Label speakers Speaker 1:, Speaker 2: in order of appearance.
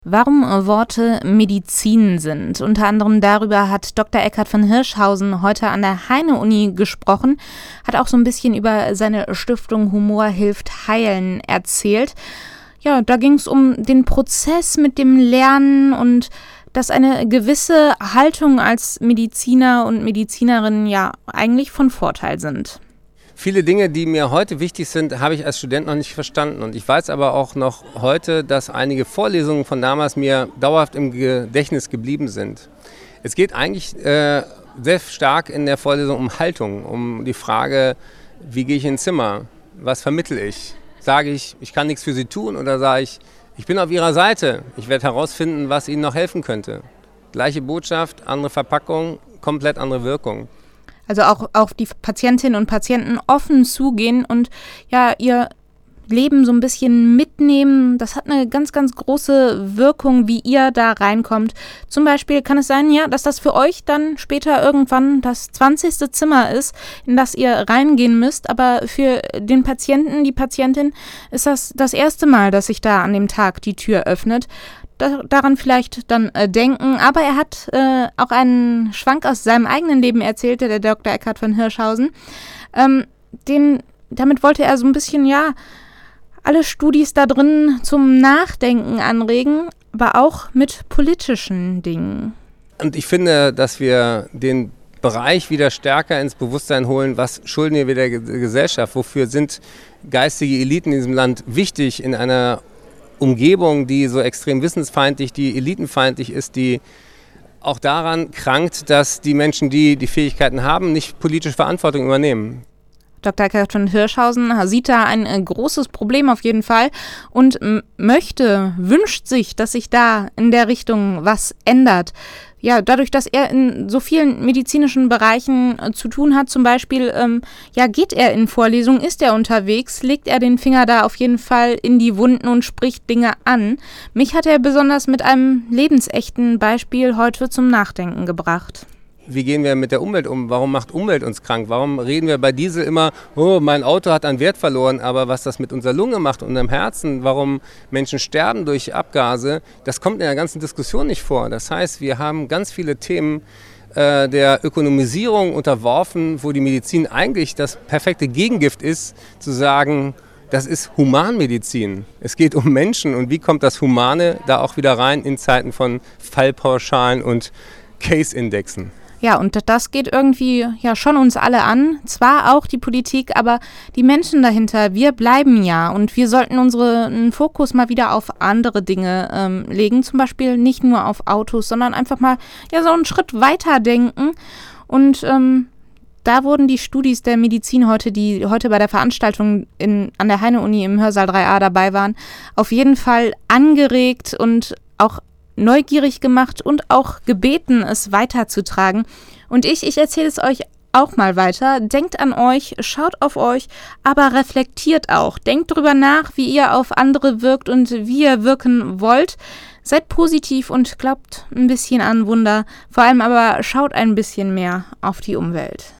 Speaker 1: Warum Worte Medizin sind. Unter anderem darüber hat Dr. Eckhard von Hirschhausen heute an der Heine-Uni gesprochen, hat auch so ein bisschen über seine Stiftung Humor hilft heilen erzählt. Ja, da ging es um den Prozess mit dem Lernen und dass eine gewisse Haltung als Mediziner und Medizinerin ja eigentlich von Vorteil sind.
Speaker 2: Viele Dinge, die mir heute wichtig sind, habe ich als Student noch nicht verstanden. Und ich weiß aber auch noch heute, dass einige Vorlesungen von damals mir dauerhaft im Gedächtnis geblieben sind. Es geht eigentlich sehr stark in der Vorlesung um Haltung, um die Frage, wie gehe ich ins Zimmer, was vermittle ich? Sage ich, ich kann nichts für Sie tun, oder sage ich bin auf Ihrer Seite, ich werde herausfinden, was Ihnen noch helfen könnte. Gleiche Botschaft, andere Verpackung, komplett andere Wirkung.
Speaker 1: Also auch auf die Patientinnen und Patienten offen zugehen und ja, ihr Leben so ein bisschen mitnehmen. Das hat eine ganz, ganz große Wirkung, wie ihr da reinkommt. Zum Beispiel kann es sein, ja, dass das für euch dann später irgendwann das 20. Zimmer ist, in das ihr reingehen müsst. Aber für den Patienten, die Patientin ist das erste Mal, dass sich da an dem Tag die Tür öffnet. Daran vielleicht dann denken. Aber er hat auch einen Schwank aus seinem eigenen Leben erzählt, der Dr. Eckhard von Hirschhausen. Damit wollte er so ein bisschen, ja, alle Studis da drin zum Nachdenken anregen, aber auch mit politischen Dingen.
Speaker 2: Und ich finde, dass wir den Bereich wieder stärker ins Bewusstsein holen, was schulden wir der Gesellschaft, wofür sind geistige Eliten in diesem Land wichtig in einer Umgebung, die so extrem wissensfeindlich, die elitenfeindlich ist, die auch daran krankt, dass die Menschen, die die Fähigkeiten haben, nicht politische Verantwortung übernehmen.
Speaker 1: Dr. Eckhard von Hirschhausen sieht da ein großes Problem auf jeden Fall und wünscht sich, dass sich da in der Richtung was ändert. Ja, dadurch, dass er in so vielen medizinischen Bereichen zu tun hat, zum Beispiel, geht er in Vorlesungen, ist er unterwegs, legt er den Finger da auf jeden Fall in die Wunden und spricht Dinge an. Mich hat er besonders mit einem lebensechten Beispiel heute zum Nachdenken gebracht.
Speaker 2: Wie gehen wir mit der Umwelt um? Warum macht Umwelt uns krank? Warum reden wir bei Diesel immer, oh, mein Auto hat an Wert verloren, aber was das mit unserer Lunge macht, unserem Herzen, warum Menschen sterben durch Abgase, das kommt in der ganzen Diskussion nicht vor. Das heißt, wir haben ganz viele Themen der Ökonomisierung unterworfen, wo die Medizin eigentlich das perfekte Gegengift ist, zu sagen, das ist Humanmedizin. Es geht um Menschen und wie kommt das Humane da auch wieder rein in Zeiten von Fallpauschalen und Case-Indexen?
Speaker 1: Ja, und das geht irgendwie ja schon uns alle an. Zwar auch die Politik, aber die Menschen dahinter, wir bleiben ja. Und wir sollten unseren Fokus mal wieder auf andere Dinge legen. Zum Beispiel nicht nur auf Autos, sondern einfach mal ja so einen Schritt weiter denken. Und da wurden die Studis der Medizin die heute bei der Veranstaltung an der Heine-Uni im Hörsaal 3a dabei waren, auf jeden Fall angeregt und auch neugierig gemacht und auch gebeten, es weiterzutragen. Und ich erzähle es euch auch mal weiter. Denkt an euch, schaut auf euch, aber reflektiert auch. Denkt drüber nach, wie ihr auf andere wirkt und wie ihr wirken wollt. Seid positiv und glaubt ein bisschen an Wunder. Vor allem aber schaut ein bisschen mehr auf die Umwelt.